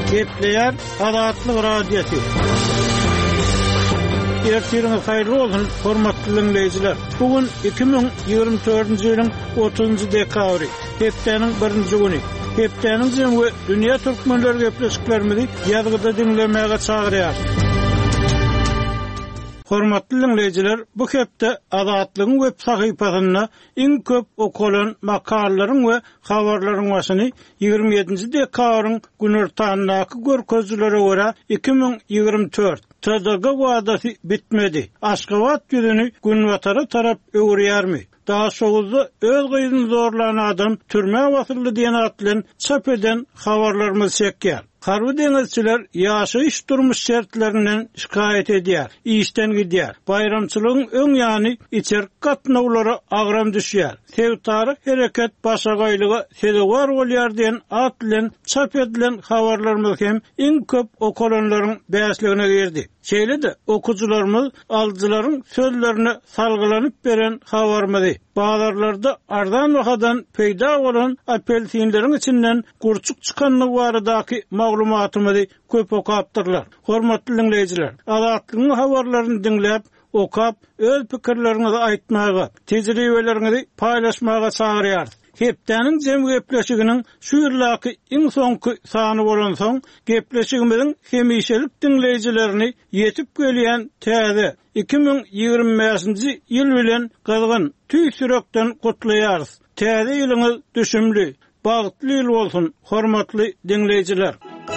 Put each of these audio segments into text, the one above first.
Gepleýär Adatlyk radiosu. Ertiriniz haýrly bolsun, hormatly dinleýijiler. Bugün 2024-nji ýylyň 30-njy dekabry, hepdeniň 1-nji güni. Hepdeniň jemgy dünýä türkmenleri gepleşiklerimizi ýazgyda dinlemäge çagyrýar. Hormatly dinleýijiler, bu hepde Adatlygyň web sahypasyna iň köp okulan makalaryň we habarlaryň başyny 27-nji dekabryň günortanyňky görkezlere görä 2024 TDG wadasy bitmedi. Aşgabat ýüzüni Günwatara tarap öwürýärmi? Daha soğuzda öz gyýdyny zorlanan adam türme wasyldy diýen atlan çap eden habarlarymyz çekýär. Harby deňizçiler ýaşaýyş durmuş şertlerinden şikayet edýär, işden gidýär. Bayramçylygyň öň ýany içer gatnawlara agram düşýär. Sevtary hereket başagaýlygy sedewar bolýar diýen atlan çap edilen habarlarymyz hem iň köp okulanlaryň bäsligine girdi. Şeýle-de okujularymyz alyjylaryň sözlerini salgylanyp beren habarmyzy bazarlarda ardan wakadan peýda bolan apelsinleriň içinden gurçuk çykanyny baradaky maglumatymyzy köp okapdyrlar. Hormatly dinleýijiler, Adatlygyň habarlaryny dinläp, okap, öz pikirlerinizi aýtmaga, tejribeleriňizi paýlaşmaga çagyrýar. Hepdeniň jem gepleşiginiň şu ýyllaky iň soňky sany bolan soň, gepleşigimiziň hemişelik dinleýijilerini ýetip gelýän täze 2025-nji ýyl bilen gazgyn tüý sürekden gutlaýarys. Täze ýylyňyz düşümli, bagtly ýyl bolsun, hormatly dinleýijiler.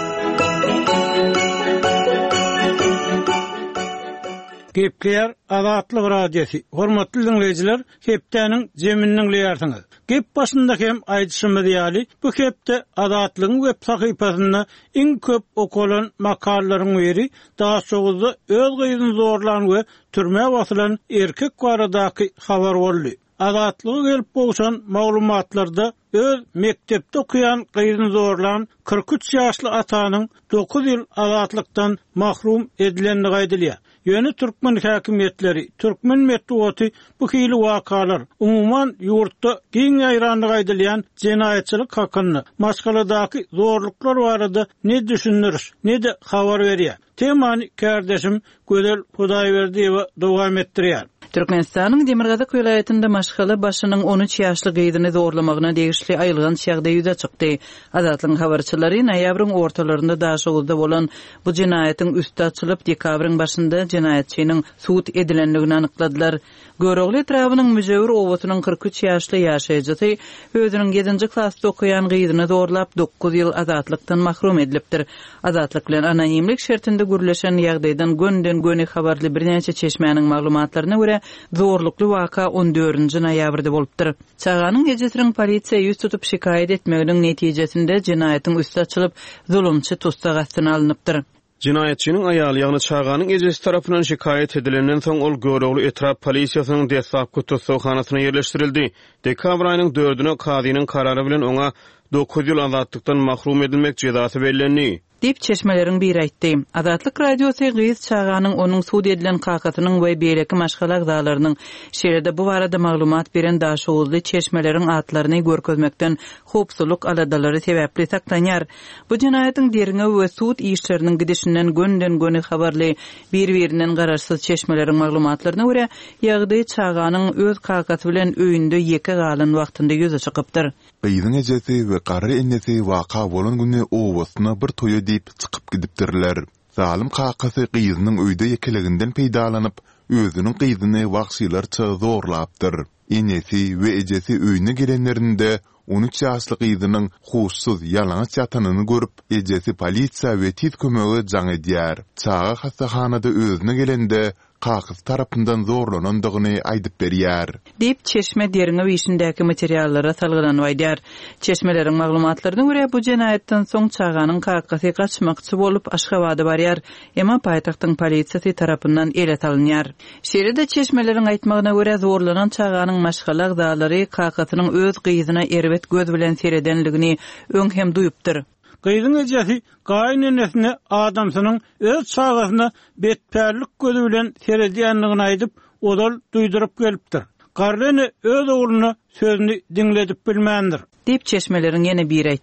Gepleýär Adatlyk radiosu. Hormatly dinleýijiler, hepdeniň jeminiň dinleýärsiňiz. Gep başyndaky hem aýdyşymyz ýaly, bu hepde Adatlygyň web sahypasyna iň köp okulan makalaryň biri daha soňuzda öz gyýdyny zorlanan we türme wasylan erkek baradaky habar boldy. Adatlygy gelip bolşan maglumatlarda öz mektepde okuyan gyýdyny zorlanan 43 ýaşly atanyň 9 ýyl azatlykdan mahrum edilenligi aýdylýar. Ýöne türkmen häkimetleri, türkmen metbuaty bu hili wakalar umuman ýurtda giň aýranlyk aýdylýan jenaýetçilik hakyny, maşgaladaky zorluklar barada ne düşünür, ne de habar berýär. Temany kardeşim Gödel Hudaýberdiýewa dowam etdirýär. Türkmenistanyň Demirgazyk welaýatynda maşgala başynyň 13 ýaşly gyýdyny zorlamagyna degişli aýylgan şägde ýüze çykdy. Adatlyň habarçylary noýabryň ortalarynda daşygylda bolan bu jinaýatyň üstü açylyp dekabryň başynda jinaýetçiniň suud edilenligini anykladylar. Görogly etrawynyň müjewir owatynyň 43 ýaşly ýaşaýjy özüniň 7-nji klassda okuyan gyýdyny zorlap 9 ýyl azatlykdan mahrum edilipdir. Azatlyk bilen anonimlik şertinde gürleşen ýagdaýdan gönden göni habarly birnäçe çeşmäniň maglumatlaryna görä zorlukly waka 14-nji noýabrda bolupdyr. Çağanyň ejesiniň polisiýa ýüz tutup şikayet etmeginiň netijesinde jinaýatyň üstü açylyp zulümçy tutsag astyna alınıpdyr. Jinaýetçiniň aýaly ýagny Çağanyň ejesi tarapyndan şikayet edilenden soň ol Görogly etrap polisiýasynyň desapky tutsagxanasyna ýerleşdirildi. Dekabr aýynyň 4-üne kadynyň karary bilen oňa 9 ýyl azatlıktan mahrum edilmek cezasy berilendi. Dip çeşmeleriň biri aýtdy. Adatlyk radiosu Gyýyz Çağanyň onuň suud edilen kakatynyň we beýleki maşgala agdalarynyň şeýlede bu barada maglumat beren daşugly çeşmeleriň atlaryny görkezmekden hopsuluk aladalary sebäpli saklanýar. Bu jinaýatyň derine we suud işleriniň gidişinden gönden göni habarly bir-birinden gararsyz çeşmeleriň maglumatlaryna görä ýagdaý Çağanyň öz kakaty bilen öýünde ýeke galan wagtynda ýüze çykypdyr. Gyýdyň ejesi we gary ennesi waka bolan güni owasyna bir toýa diýip çykyp gidipdirler. Zalim kakasy gyýdynyň öýde ýekeliginden peýdalanyp, özüniň gyýdyny wagşylarça zorlapdyr. Ennesi we ejesi öýüne gelenlerinde 13 ýaşly gyýdynyň huşsuz ýalanyç ýatanyny görüp, ejesi polisiýa we tiz kömegi jaň edýär. Çağa hastahanada özüne gelende kakys tarapyndan zorlanandygyny aýdyp berýär. Dip çeşme derine işindäki materiallara salgylanyp aýdýar. Çeşmeleriň maglumatlaryna görä bu jinaýatdan soň Çağanyň kakasy gaçmakçy bolup Aşgabada barýar, emma paýtagtyň polisiýasy tarapyndan elet alınýar. Şeýle-de çeşmeleriň aýtmagyna görä zorlanan Çağanyň maşgala agdalary kakasynyň öz gyýdyna erbet göz bilen seredenligini öň hem duýupdyr. Gyýdyň ejesi gaýnenesine adamsynyň öz çağasyna betpärlik gözü bilen seredýänligini aýdyp, odal duýdurup gelipdir. Garrene öz ogluny sözüni dinledip bilmändir. Dip çeşmelerin yine bir